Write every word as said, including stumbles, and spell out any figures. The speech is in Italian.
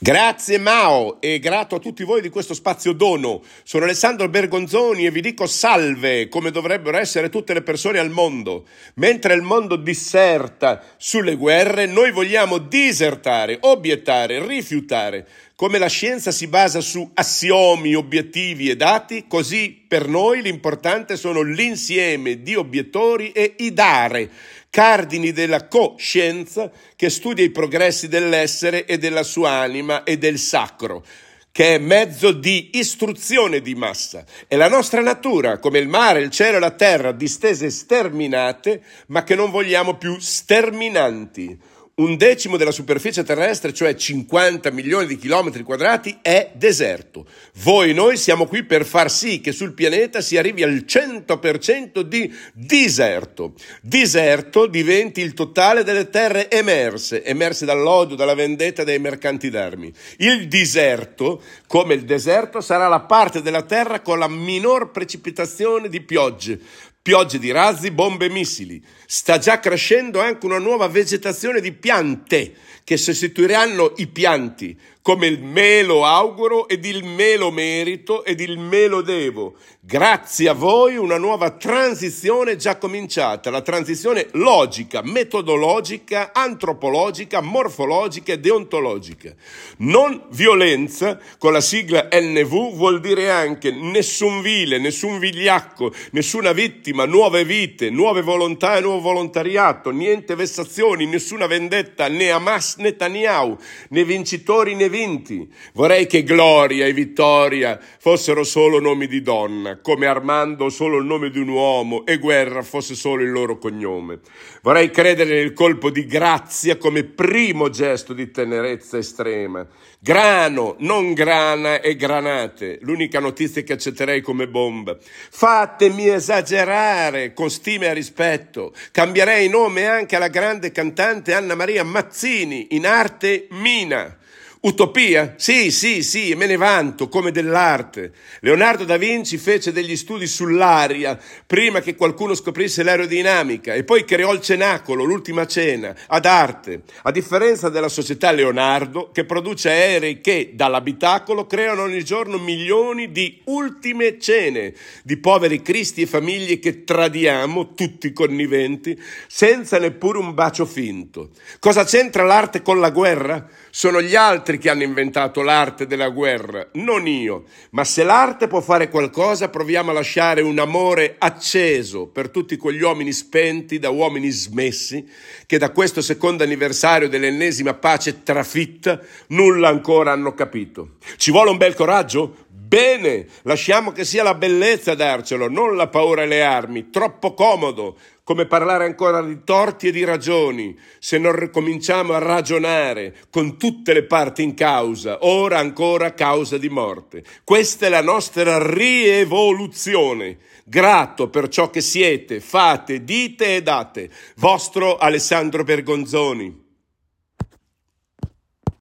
Grazie Mao e grato a tutti voi di questo spazio dono. Sono Alessandro Bergonzoni e vi dico salve, come dovrebbero essere tutte le persone al mondo. Mentre il mondo disserta sulle guerre, noi vogliamo disertare, obiettare, rifiutare. Come la scienza si basa su assiomi, obiettivi e dati, così per noi l'importante sono l'insieme di obiettori e i dare, cardini della coscienza che studia i progressi dell'essere e della sua anima e del sacro, che è mezzo di istruzione di massa. È la nostra natura, come il mare, il cielo e la terra, distese sterminate, ma che non vogliamo più sterminanti. Un decimo della superficie terrestre, cioè cinquanta milioni di chilometri quadrati, è deserto. Voi e noi siamo qui per far sì che sul pianeta si arrivi al cento per cento di diserto. Diserto diventi il totale delle terre emerse, emerse dall'odio, dalla vendetta dei mercanti d'armi. Il diserto, come il deserto, sarà la parte della terra con la minor precipitazione di piogge. Piogge di razzi, bombe e missili. Sta già crescendo anche una nuova vegetazione di piante che sostituiranno i pianti, come il melo auguro ed il melo merito ed il melo devo. Grazie a voi una nuova transizione è già cominciata, la transizione logica, metodologica, antropologica, morfologica e deontologica. Non violenza, con la sigla N V, vuol dire anche nessun vile, nessun vigliacco, nessuna vittima, nuove vite, nuove volontà e nuovo volontariato, niente vessazioni, nessuna vendetta, né Hamas né Netanyahu, né vincitori né vinti. Vorrei che Gloria e Vittoria fossero solo nomi di donna, come Armando solo il nome di un uomo e Guerra fosse solo il loro cognome. Vorrei credere nel colpo di grazia come primo gesto di tenerezza estrema. Grano, non grana e granate, l'unica notizia che accetterei come bomba. Fatemi esagerare con stima e rispetto. Cambierei nome anche alla grande cantante Anna Maria Mazzini, in arte Mina. Utopia? Sì, sì, sì, e me ne vanto, come dell'arte. Leonardo da Vinci fece degli studi sull'aria prima che qualcuno scoprisse l'aerodinamica e poi creò il Cenacolo, l'Ultima Cena, ad arte. A differenza della società Leonardo, che produce aerei che, dall'abitacolo, creano ogni giorno milioni di ultime cene, di poveri cristi e famiglie che tradiamo, tutti conniventi, senza neppure un bacio finto. Cosa c'entra l'arte con la guerra? Sono gli altri che hanno inventato l'arte della guerra, non io. Ma se l'arte può fare qualcosa, proviamo a lasciare un amore acceso per tutti quegli uomini spenti da uomini smessi che da questo secondo anniversario dell'ennesima pace trafitta nulla ancora hanno capito. Ci vuole un bel coraggio? Bene, lasciamo che sia la bellezza a darcelo, non la paura e le armi. Troppo comodo, come parlare ancora di torti e di ragioni, se non ricominciamo a ragionare con tutte le parti in causa, ora ancora causa di morte. Questa è la nostra rievoluzione. Grato per ciò che siete, fate, dite e date. Vostro Alessandro Bergonzoni.